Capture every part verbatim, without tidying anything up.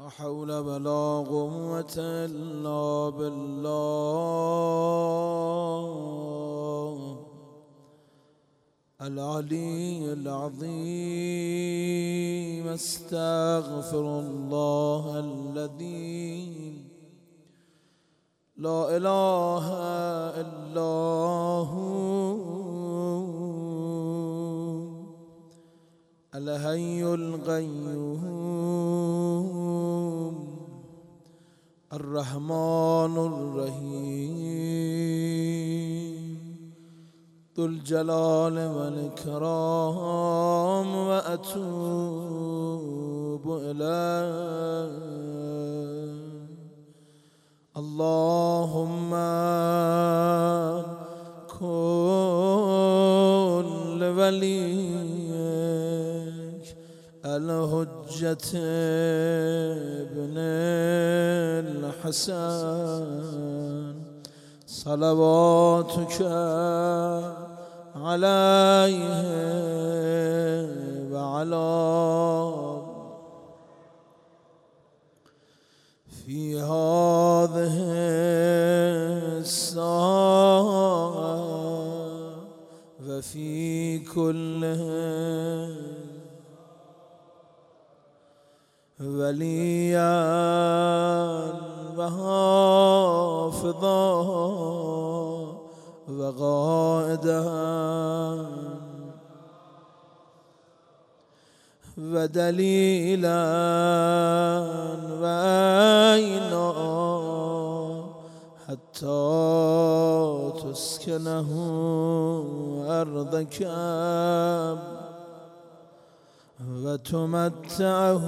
حول ولا قوة إلا بالله العلي العظيم. استغفر الله الذي لا إله إلا هو الحي القيوم الرحمن الرحيم ذو الجلال والإكرام. وأتوب إليه. اللهم كن لوليك الحجة ابن الحسن صلواتك عليه وعلى في هذه الساعة وفي كل وليا وحافظا وقائدا ودليلا وعينا حتى تسكنه أرضك وتمتعه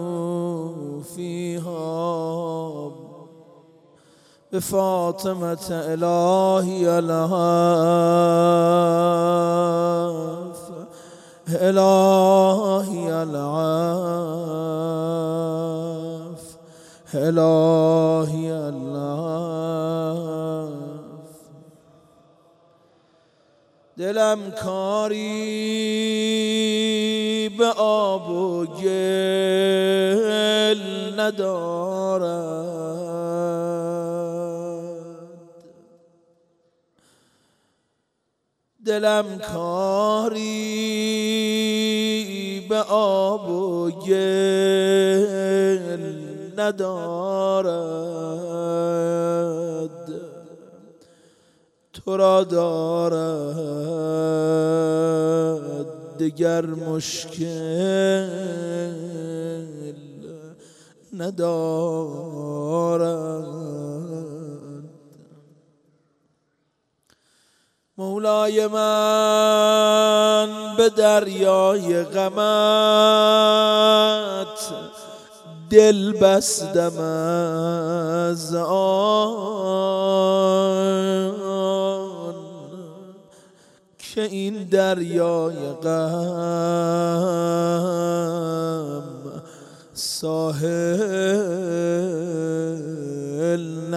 فيها بفاطمة إلهي العاف إلهي العاف إلهي العاف. دلم کاری به آب و گل ندارد، دلم کاری به آب و گل ندارد، تو را دارد دیگر مشکل ندارد. مولای من به دریای غمت دل بستم از آن که این دریای غم ساحل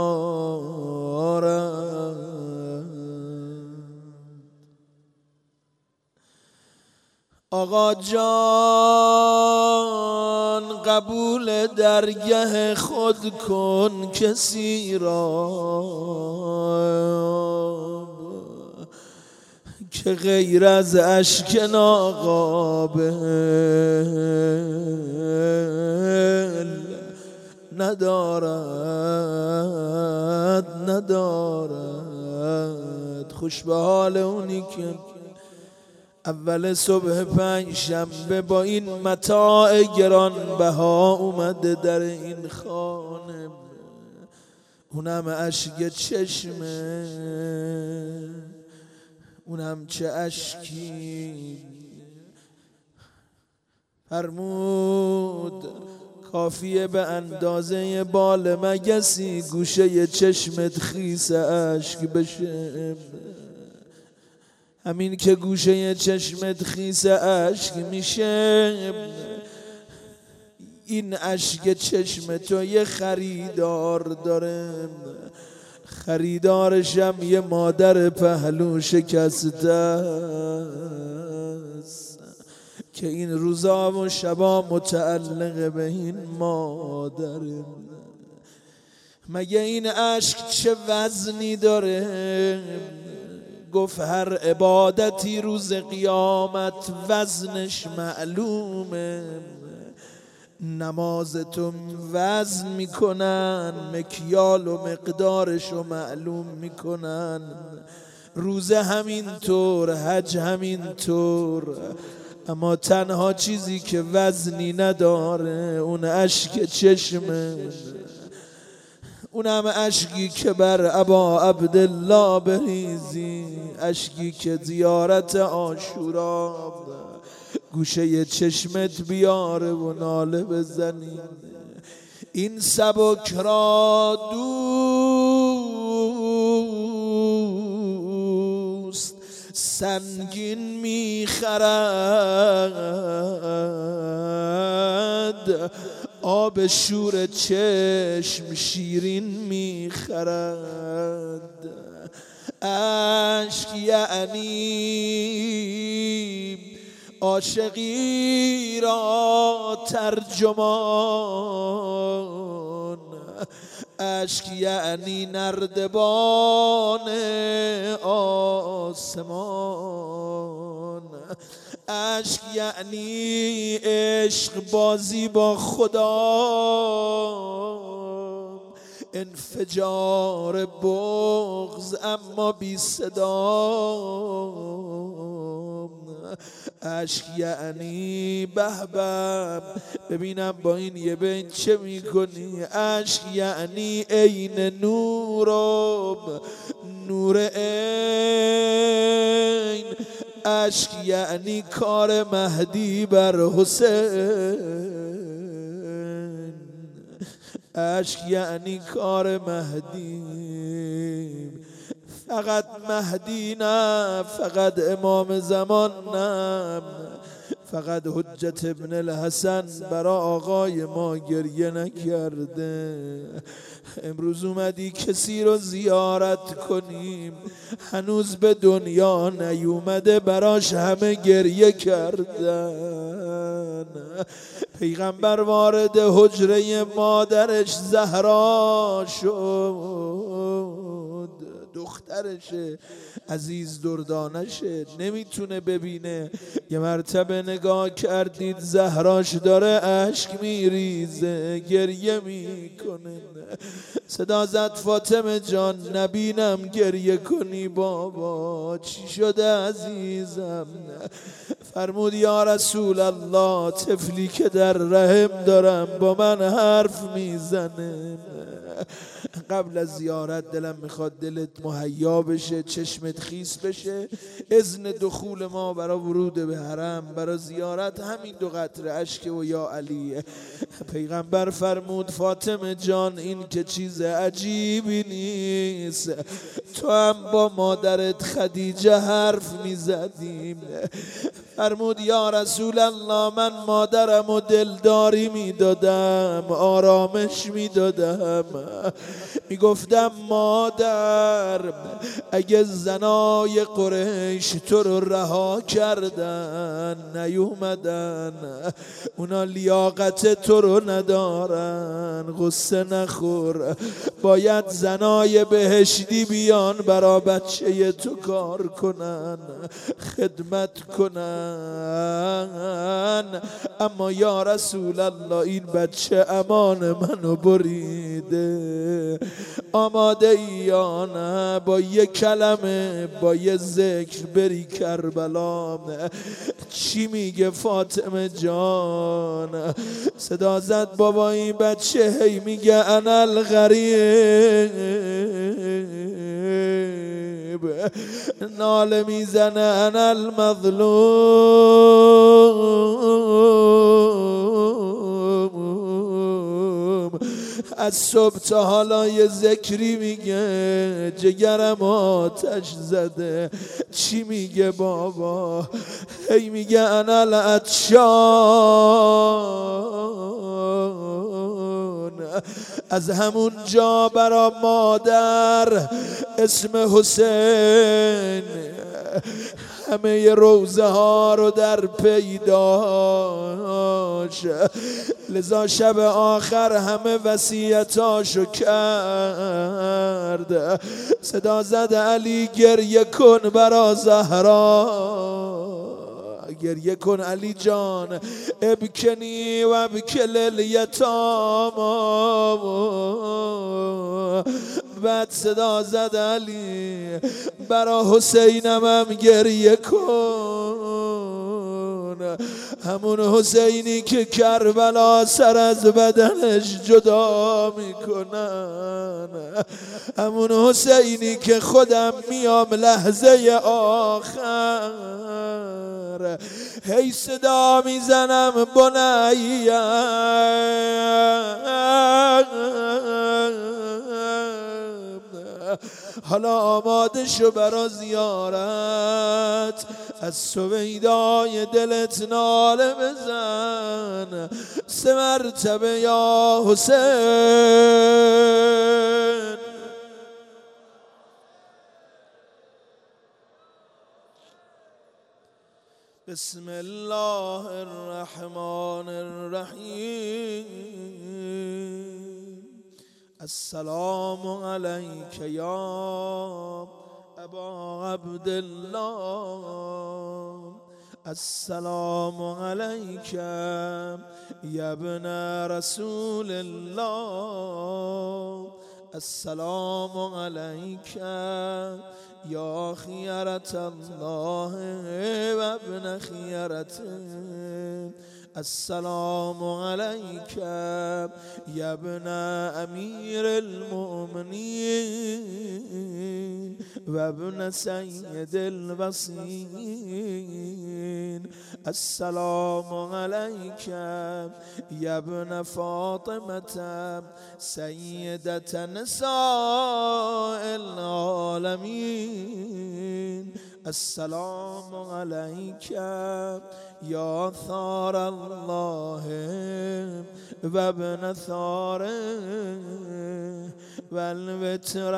ندارد. آقا جان قبول درگه خود کن کسی را که غیر از اشک ناقابل ندارد ندارد. خوش به حال اونی که اول صبح پنج شنبه با این متاع گرانبها اومده در این خانه، اونم اشک چشمه، اونم چه اشکی. فرمود کافیه به اندازه بال مگسی گوشه چشمت خیس اشک بشه، همین که گوشه چشمت خیس اشک میشه، این اشک چشم تو یه خریدار داره، خریدارشم یه مادر پهلو شکسته است که این روزا و شبا متعلق به این مادره. مگه این اشک چه وزنی داره؟ گفت هر عبادتی روز قیامت وزنش معلومه. نمازتون وزن میکنن، مکیال و مقدارشو معلوم میکنن، روزه همینطور، حج همینطور. اما تنها چیزی که وزنی نداره اون اشک چشمه، اونم اشکی که بر ابا عبدالله بریزی، اشکی که زیارت عاشورا گوشه چشمت بیاره و ناله بزنی. این سبک را دوست سنگین میخرد، آب شور چشم شیرین میخرد. اشک یعنی عاشقی را ترجمان، اشک یعنی نردبان آسمان، اشک یعنی عشق بازی با خدا، انفجار بغض اما بی صدا. اشک یعنی بهبم ببینم با این یه بین چه میکنی. اشک یعنی عین نورم، نور عین. اشک یعنی کار مهدی بر حسین، اشک یعنی کار مهدی. فقط مهدی نه، فقط امام زمان نه، فقط حجت ابن الحسن برا آقای ما گریه نکرده. امروز اومدی کسی رو زیارت کنیم، هنوز به دنیا نیومده براش همه گریه کردن. پیغمبر وارد حجره مادرش زهرا شد، دخترشه عزیز دردانشه، نمیتونه ببینه. یه مرتبه نگاه کردید زهراش داره اشک میریزه، گریه میکنه. صدا زد فاطمه جان نبینم گریه کنی بابا، چی شده عزیزم؟ فرمود یا رسول الله طفلی که در رحم دارم با من حرف میزنه. قبل از زیارت دلم میخواد دلت مهیا بشه، چشمت خیس بشه. اذن دخول ما برای ورود به حرم، برای زیارت همین دو قطره اشک و یا علیه. پیغمبر فرمود فاطمه جان این که چیز عجیبی نیست، تو هم با مادرت خدیجه حرف میزدیم. فرمود یا رسول الله من مادرم و دلداری میدادم، آرامش میدادم، میگفتم مادر اگه زنای قریش تو رو رها کردن نیومدن، اونا لیاقت تو رو ندارن، غصه نخور، باید زنای بهشتی بیان برا بچه تو کار کنن، خدمت کنن. اما یا رسول الله این بچه امان منو بریده، آماده ای یا نه با یه کلمه با یه ذکر بری کربلا؟ چی میگه فاطمه جان؟ صدا زد بابا این بچه هی میگه انا الغریب، ناله میزنه انا المظلوم. از صبح تا حالا یه ذکری میگه جگرم آتش زده. چی میگه بابا؟ هی میگه انا العطشان. از همون جا برا مادر اسم حسین همه روزه ها رو در پیداش، لذا شب آخر همه وصیتاشو کرد. صدا زد علی گریه کن برا زهرا، گریه کن علی جان، ابکنی و ابکل الیتاما. بعد صدا زد علی برا حسینم هم گریه کن، همون حسینی که کربلا سر از بدنش جدا میکنن، همون حسینی که خودم میام لحظه آخر هی صدا میزنم بنیه حالا آماده شو برا زیارت، از سویدای دلت ناله بزن سه مرتبه یا حسین. بسم الله الرحمن الرحیم. السلام علیک یا ابا عبدالله، السلام علیک یا ابن رسول الله، السلام علیک یا خیرت الله و ابن خیرته، السلام علیک یا ابن امیر المؤمنین و ابن سید الوصیین، السلام علیک یا ابن فاطمة سیدة نساء العالمین، السلام علیک یا ثار الله و ابن ثاره و الوتر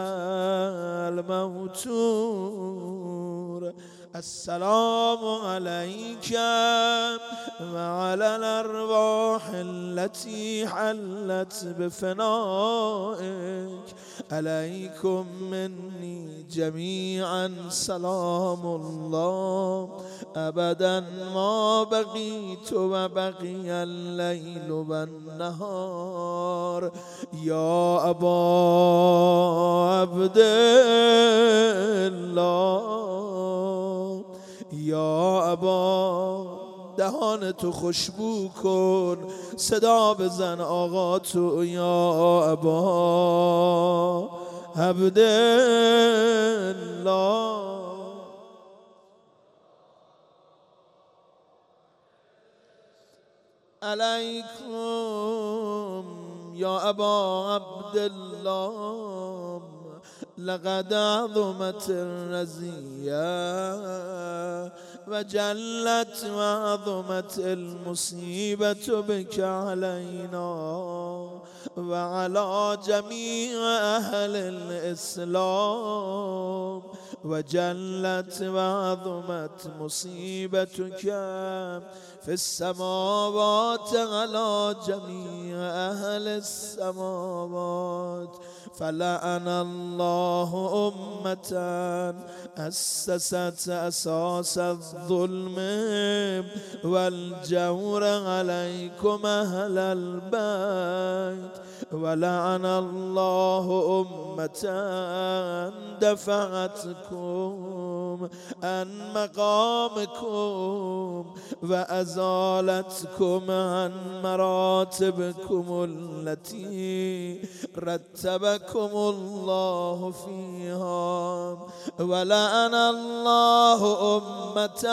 الموتور، السلام علیک و علی الارواح التي حلت بفنائك، علیکم منی جمیعا سلام الله ابدا ما بقیت و بقی اللیل و النهار، یا ابا عبدالله یا ابا. دهان تو خوشبو کن، صدا بزن آقا تو، یا ابا عبدالله. علیکم یا ابا عبدالله، لقد عظمت الرزیه و جلت و عظمت المصیبة بك علینا و علی جمیع اهل الاسلام و جلت و عظمت مصیبتك فی السماوات علی جمیع اهل السماوات، فلعن الله أمة أسست أساس الظلم والجور عليكم أهل البيت، ولعن الله أمة دفعتكم عن مقامكم وأزالتكم عن مراتبكم التي رتبكم الله فيها، ولعن الله أمة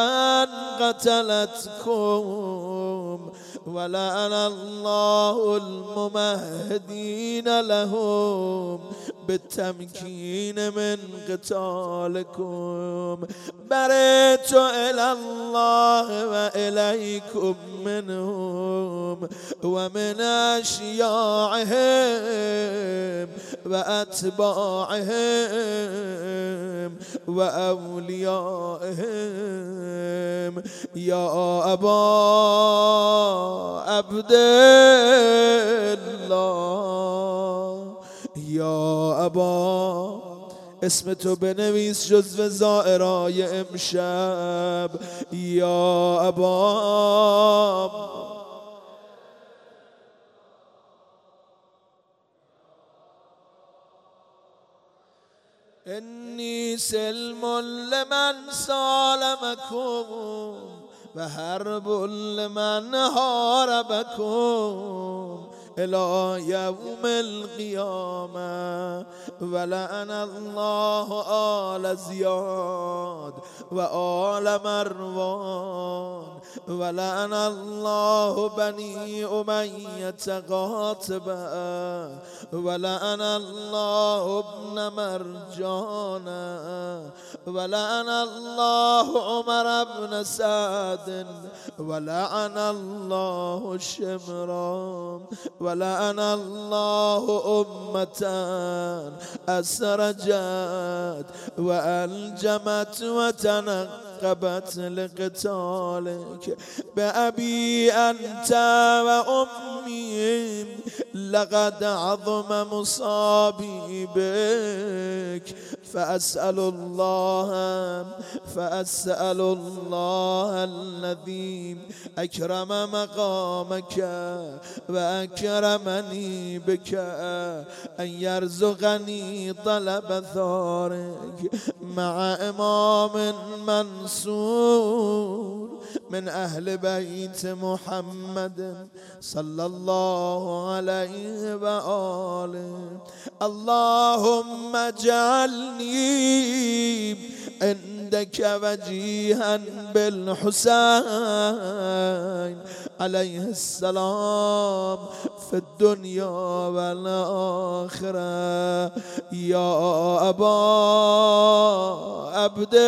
قتلتكم، ولعن الله الممهدين لهم بالتمكين من قتالكم برئت إلى الله وإليكم منهم ومن أشياعهم وأتباعهم وأوليائهم يا أبا عبد الله یا ابا اسم تو بنویس جزو زائرای امشب یا ابا انی سلم لمن سالمکم و حرب لمن حاربکم الى یوم القیامه ولعن الله آل زیاد و آل مروان ولعن الله بنی امیة قاطبه ولعن الله ابن مرجان ولعن الله عمر بن سعد ولعن الله شمران ولعن الله أمة أسرجت وألجمت وتنقبت لقتالك بأبي أنت وأمي لقد عظم مصابي بك فأسأل الله فأسأل الله الذي أكرم مقامك وأكرمني بك أن يرزقني طلب ثارك مع إمام منصور من أهل بيت محمد صلى الله عليه وآله اللهم اجعلني عندك وجيها بالحسين عليه السلام في الدنيا والآخرة يا أبا عبد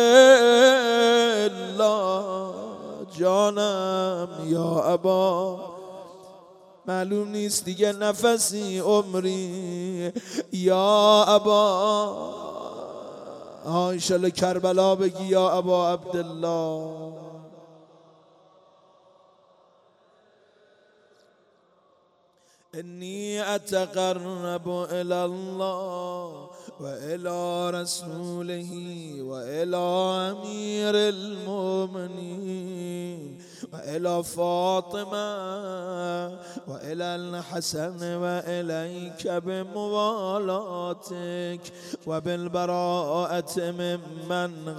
الله جانم یا ابا معلوم نیست دیگه نفسی عمری یا ابا ها انشالله کربلا بگی یا ابا عبدالله انی اتقرب الى الله وإلى رسوله وإلى أمير المؤمنين وإلى فاطمة وإلى الحسن وإليك بموالاتك وبالبراءة ممن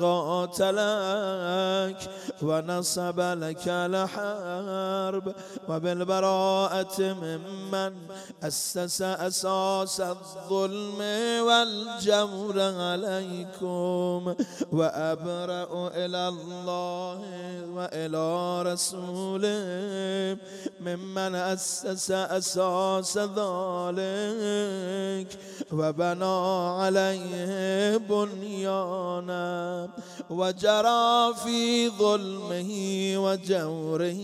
قاتلك ونصب لك الحرب وبالبراءة ممن أسس أساس الظلم والجور عليكم وأبرأ إلى الله وإلى رسوله ممن أسس أساس ذلك وبنى عليه بنيانا وجرى في ظلمه وجوره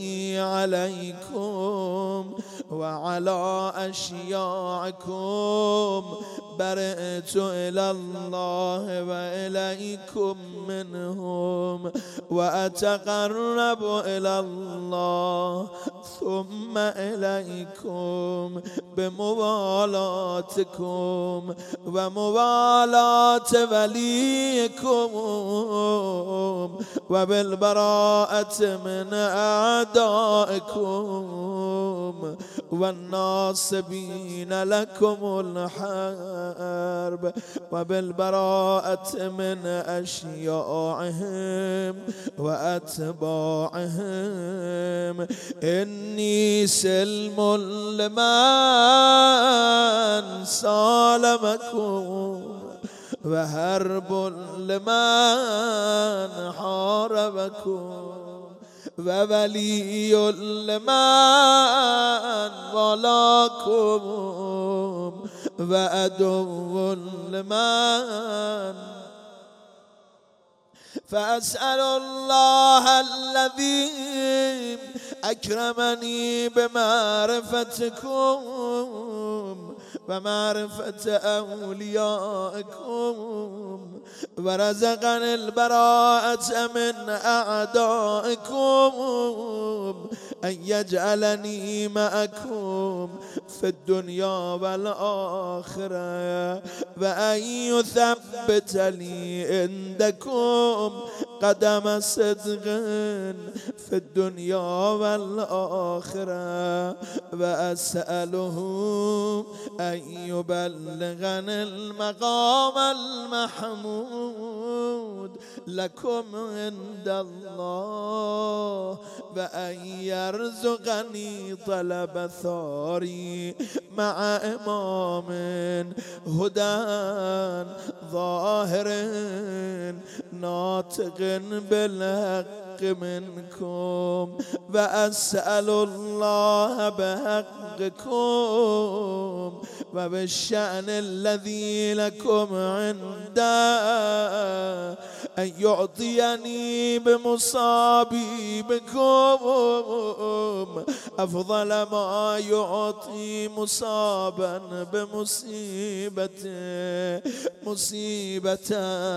عليكم وعلى أشياعكم برئت إلى الله وإليكم منهم وأتقرب إلى الله ثم إليكم بموالاتكم وموالاة وليكم وبالبراءة من أعدائكم والناصبين لكم الحرب وبالبراءة من أشياعهم وأتباعهم إني سلم لمن سالمكم وحرب لمن حاربكم و ولی لمن والاکم و عدو لمن فأسأل الله الذي أكرمني بمعرفتكم ومعرفة أوليائكم ورزقني البراءة من أعدائكم أن يجعلني معكم في الدنيا والآخرة وأن يثبت لي عندكم قدم صدق في الدنيا والآخرة وأسأله أن يبلغني المقام المحمود لكم عند الله وأن يرزقني طلب ثاري مع إمام هدى ظاهر ناطق بالحق منكم وأسأل الله بحقكم وبالشأن الذي لكم عنده أن يعطيني بمصابي بكم أفضل ما يعطي مصابا بمصيبته مصيبة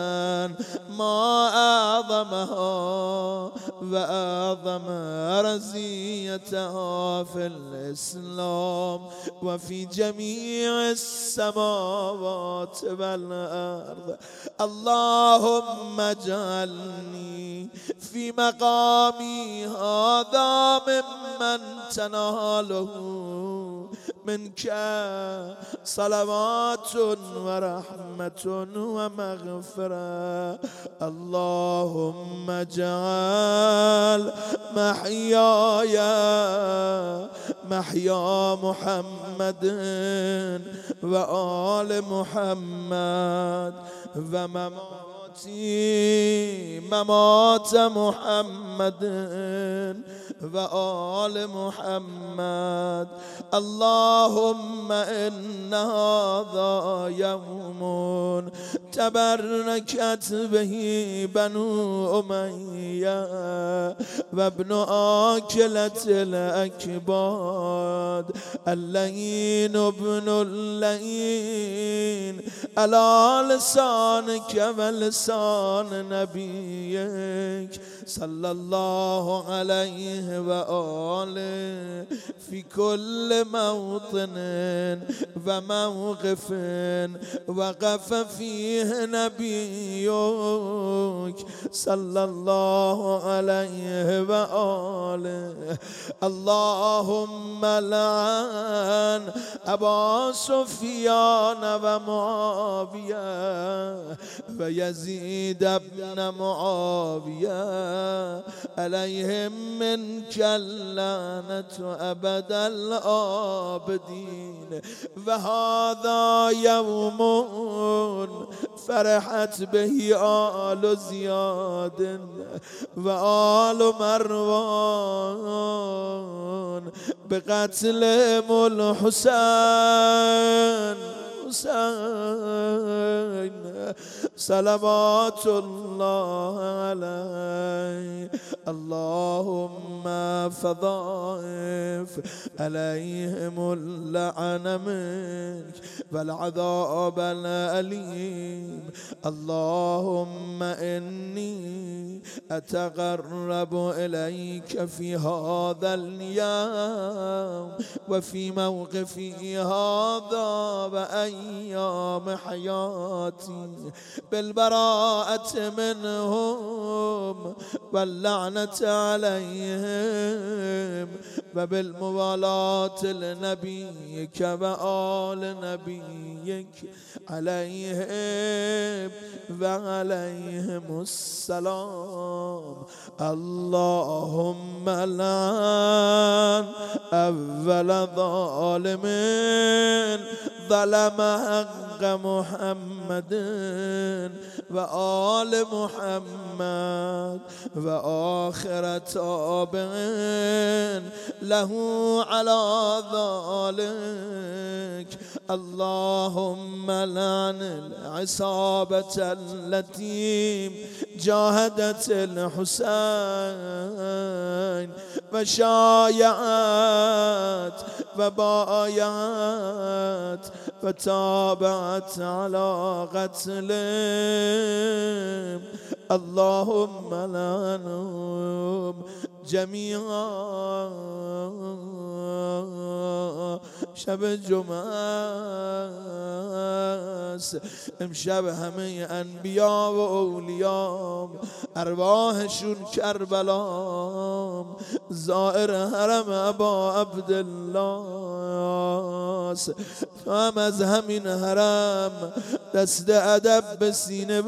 ما أعظمها وأعظم رزيتها في الإسلام وفي جميع السماوات والأرض. اللهم اجعلني في مقامي هذا ممن تناله منك صلوات ورحمة ومغفرة. اللهم اجعل محياي محيا محمد وآل محمد ومماتي ممات محمد وآل محمد. اللهم إن هذا يوم تبركت به بنو أمية وابن آكلة الأكباد اللين ابن اللين على لسانك ولسان نبيك صلى الله عليه وآله في كل موطن وموقف وقف فيه نبيك صلى الله عليه وآله. اللهم لعن أبا سفيان ومعاوية ويزيد بن معاوية عليهم منك اللعنة أبد الآبدين. وهذا يوم فرحت به آل زياد وآل مروان بقتلهم الحسين حسين صلوات الله عليه. اللهم فضائف عليهم اللعن منك والعذاب الأليم. اللهم إني أتقرب إليك في هذا اليوم وفي موقفي هذا وأيام حياتي بالبراءة منهم واللعنة عليهم وبالموالاة لنبيك وآل نبيك عليهم وعليهم السلام. اللهم لعن أول ظالم ظلم حق محمد و آل محمد و آخر تابع له على ذلك اللهم لعن العصابة التي جاهدت الحسين و شایعت و بایعت و تابعت على قتلهم اللهم لعنهم جميعا. شب جمعه است، امشب همه انبیا و اولیام ارواحشون کربلا زائر حرم ابا عبدالله است. تو هم از همین حرم دست ادب به سینه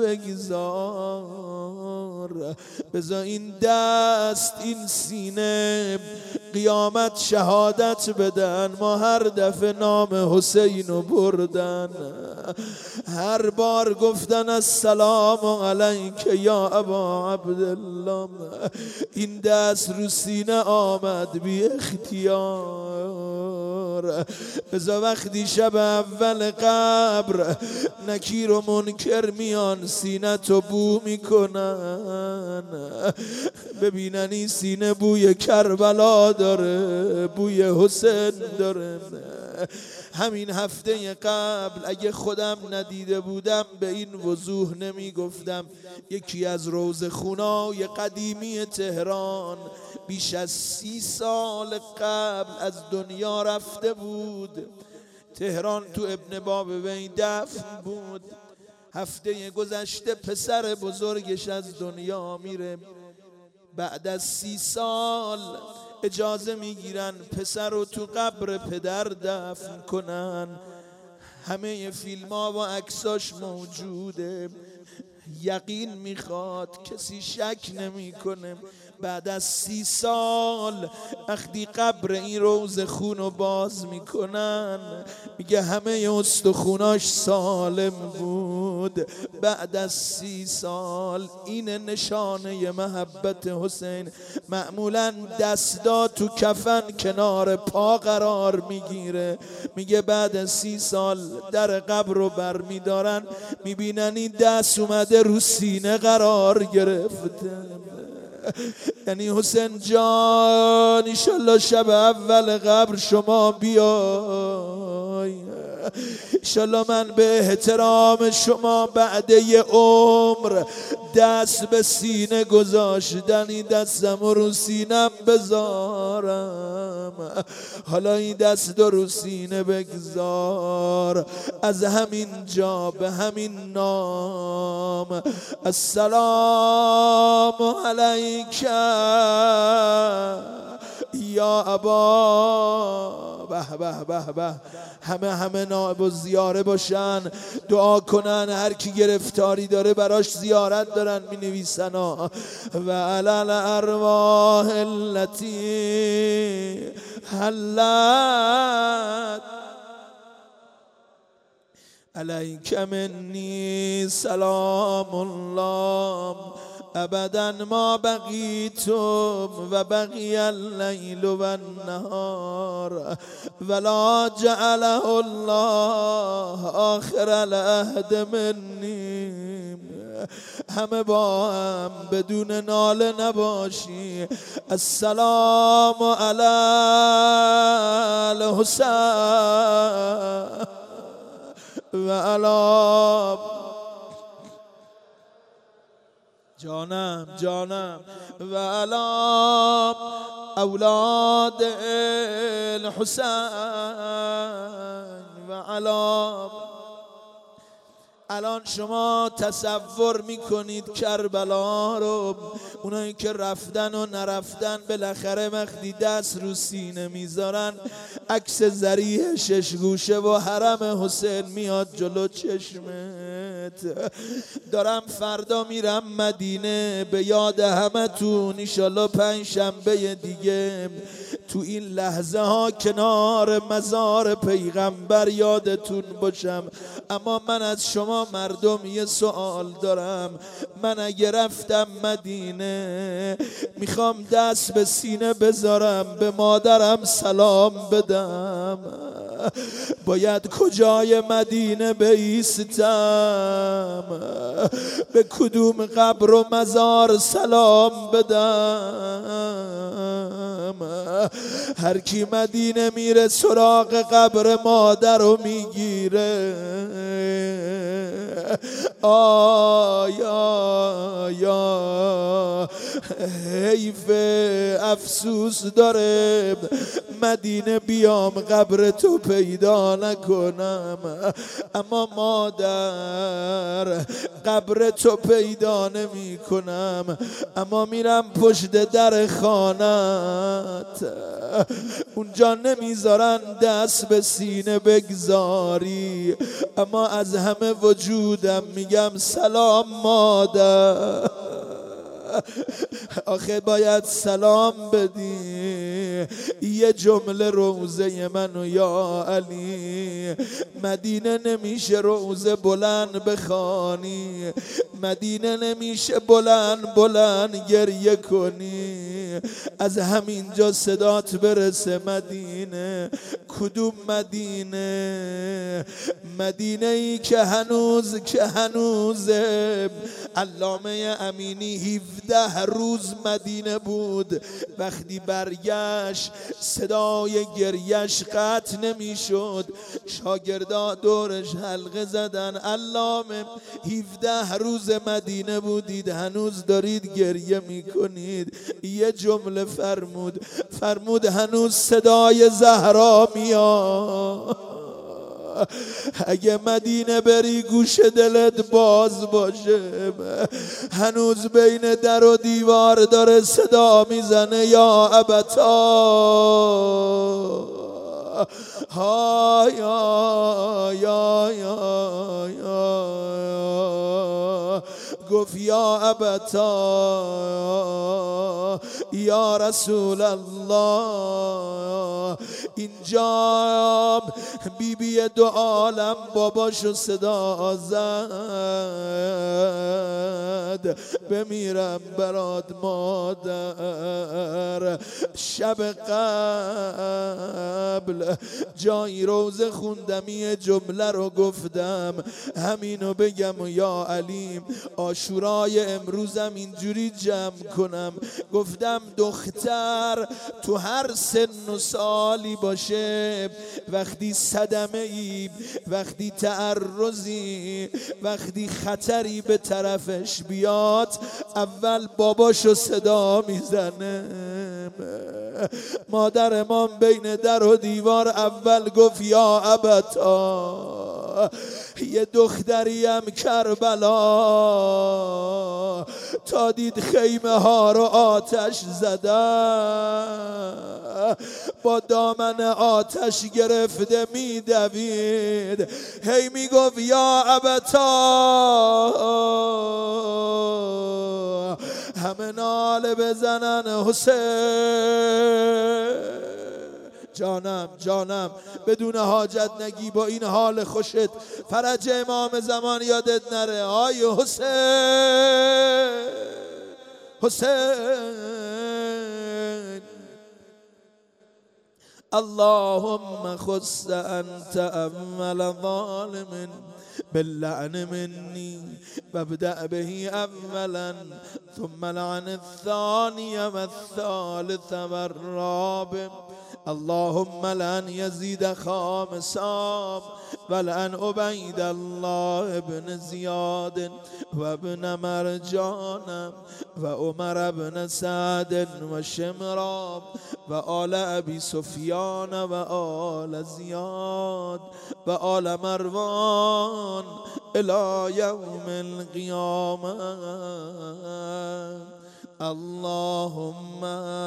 بگذار، بذار این دست این سینه قیامت شهادت بدن. ما هر دفعه نام حسین رو بردن، هر بار گفتن السلام علیک یا ابا عبدالله، این دست رو سینه آمد بی اختیار. بذار وقتی شب اول قبر نکیر و منکر میان سینه تو بو میکنن، ببینن این سینه بوی کربلا داره، بوی حسین داره. همین هفته قبل اگه خودم ندیده بودم به این وضوح نمی گفتم. یکی از روضه‌خونای قدیمی تهران بیش از سی سال قبل از دنیا رفته بود. تهران تو ابن بابوی دفن بود. هفته گذشته پسر بزرگش از دنیا میره. بعد از سی سال اجازه میگیرن پسر رو تو قبر پدر دفن کنن. همه فیلم ها و عکساش موجوده. یقین میخواد، کسی شک نمیکنه، بعد از سی سال وقتی قبر این روضه‌خون رو باز میکنن میگه همه استخوناش سالم بود. بعد از سی سال این نشانه محبت حسین. معمولا دستا تو کفن کنار پا قرار میگیره. میگه بعد از سی سال در قبر رو بر میدارن میبینن این دست اومده رو سینه قرار گرفته. یعنی حسین جان انشالله شب اول قبر شما بیای، انشالله من به احترام شما بعد یه عمر دست به سینه گذاشتن این دستم رو سینم بذارم. حالا این دست رو سینه بگذار، از همین جا به همین نام السلام علیک یا ابا. به به به به، همه همه نائب و زیاره باشن، دعا کنن. هر کی گرفتاری داره براش زیارت دارن می نویسن. و علل ارواح التي حلت علیک منی سلام الله ابدا ما بقیتم و بقی اللیل و النهار ولا جعله الله آخر العهد منی. همه با هم بدون ناله نباشی. السلام علی الحسین و علی جانم جانم و علی اولاد الحسین و علی. الان شما تصور میکنید کربلا رو، اونایی که رفتن و نرفتن بالاخره وقتی دست رو سینه میذارن عکس ذریح شش گوشه و حرم حسین میاد جلو چشمت. دارم فردا میرم مدینه به یاد همه تون. انشالله پنج شنبه دیگه تو این لحظه ها کنار مزار پیغمبر یادتون باشم. اما من از شما مردم یه سوال دارم. من اگه رفتم مدینه میخوام دست به سینه بذارم به مادرم سلام بدم، باید کجای مدینه بایستم؟ به کدوم قبر و مزار سلام بدم؟ هر کی مدینه میره سراغ قبر مادر رو میگیره. آیا یا حیف افسوس داره مدینه بیام قبر تو پیدا نکنم. اما مادر قبر تو پیدا نمی کنم، اما میرم پشت در خانت، اونجا نمیذارن دست به سینه بگذاری، اما از همه وجودم میگم سلام مادر. آخه باید سلام بدی. یه جمله روزه منو یا علی، مدینه نمیشه روزه بلند بخوانی، مدینه نمیشه بلند بلند گریه کنی، از همینجا صدات برسه مدینه. کدوم مدینه؟ مدینه ای که هنوز که هنوزه. علامه امینی هفده روز مدینه بود، وقتی برگشت صدای گریش قطع نمی شد. شاگردا دورش حلقه زدن. علامه هفده روز مدینه بودید هنوز دارید گریه می کنید. یه جمله فرمود، فرمود هنوز صدای زهرا میاد. اگه مدینه بری گوش دلت باز باشه، هنوز بین در و دیوار داره صدا میزنه یا ابتا ها یا یا یا یا گفت یا ابتا یا رسول الله. اینجا بی بی دو عالم باباشو صدا زد، بمیرم برات مادر. شب قبل جایی روزه خوندم یه جمله رو گفتم، همینو بگم و یا علیم عاشورای امروزم اینجوری جمع کنم. گفتم دختر تو هر سن و سالی باشه، وقتی صدمه ای، وقتی تعرضی، وقتی خطری به طرفش بیاد، اول باباشو صدا میزنه. مادر امام بین در و دیوار اول گفت یا ابتا. یه دختریم کربلا تا دید خیمه ها رو آتش زدن، با دامن آتش گرفته میدوید، هی میگفت یا ابتا. همه ناله بزنن حسین. جانم جانم بدون حاجت نگی، با این حال خوشت فرج امام زمان یادت نره. آی حسین حسین اللهم خص انت اول ظالم باللعن مني وابدأ به اولا ثم لعن الثاني والثالث والرابع. اللهم لعن يزيد خامسا ولعن عبيد الله ابن زياد وابن مرجان وعمر ابن سعد وشمران وآل أبي سفيان وآل زياد وآل مروان إلى يوم القيامة. اللهم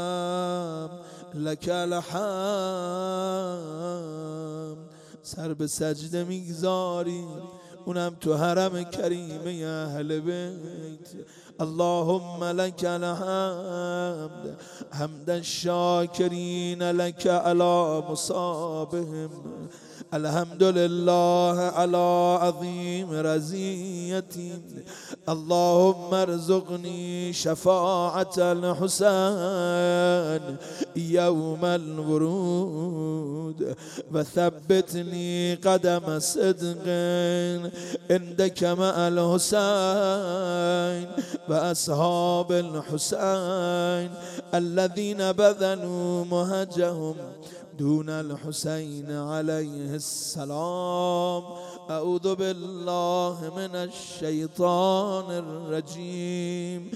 لك الحمد. سر به سجده میگذاری، اونم تو حرم کریمه اهل بیت. اللهم لك الحمد حمد الشاكرين لك على مصابهم. الحمد لله على عظيم رزيتي. اللهم ارزقني شفاعة الحسين يوم الورود وثبتني قدم صدق عندك مع الحسين وأصحاب الحسين الذين بذلوا مهجهم دون الحسين عليه السلام. أعوذ بالله من الشيطان الرجيم.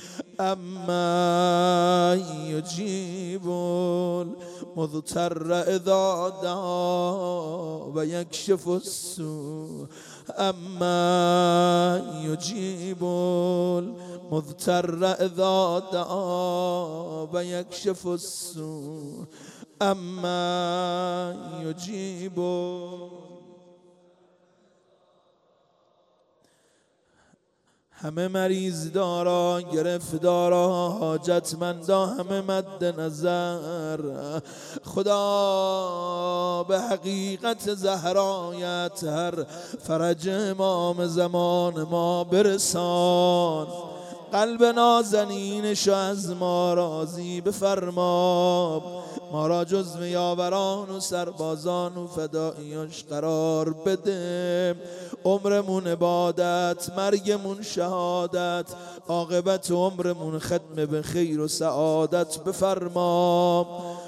أما يجيب المضطر إذا دعا ويكشف السوء. أما يجيب المضطر إذا دعا ويكشف السوء. اما یجیب. همه مریض دارا، گرفتارا، حاجتمندا همه مد نظر. خدا به حقیقت زهرایت هر فرج امام زمان ما برسان. قلب نازنینشو از ما راضی بفرما. ما را جزو یاوران و سربازان و فداییاش قرار بده. عمرمون عبادت، مرگمون شهادت، عاقبت عمرمون ختم به خیر و سعادت بفرما.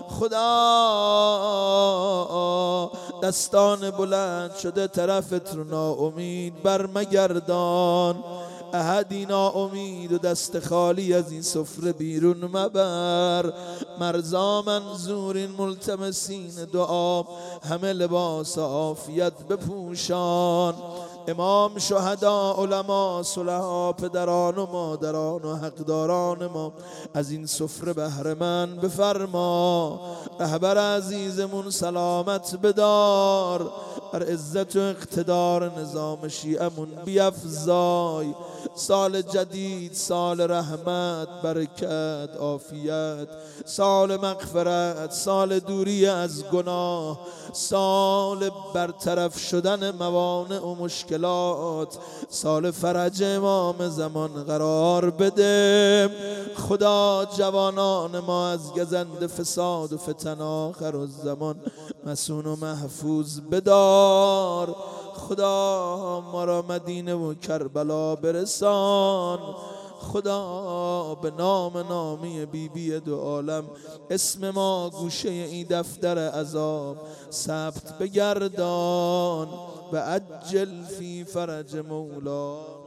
خدا دستان بلند شده طرفت رو ناامید برمگردان. احدی ناامید و دست خالی از این سفره بیرون مبر. مرزا منظورین ملتمسین دعا همه لباس عافیت بپوشان. امام، شهدا، علما، صلحا، پدران و مادران و حقداران ما از این سفره بهره مند بفرما. رهبر عزیزمون سلامت بدار. بر عزت و اقتدار نظام شیعمون بیفزای. سال جدید، سال رحمت، برکت، عافیت، سال مغفرت، سال دوری از گناه، سال برطرف شدن موانع و مشکلات، سال فرج امام زمان قرار بده. خدا جوانان ما از گزند فساد و فتن آخر الزمان مسون و محفوظ بدار. خدا ما را مدینه و کربلا برسان. خدا به نام نامی بی بی دو عالم اسم ما گوشه این دفتر عذاب ثبت بگردان و عجل فی فرج مولا.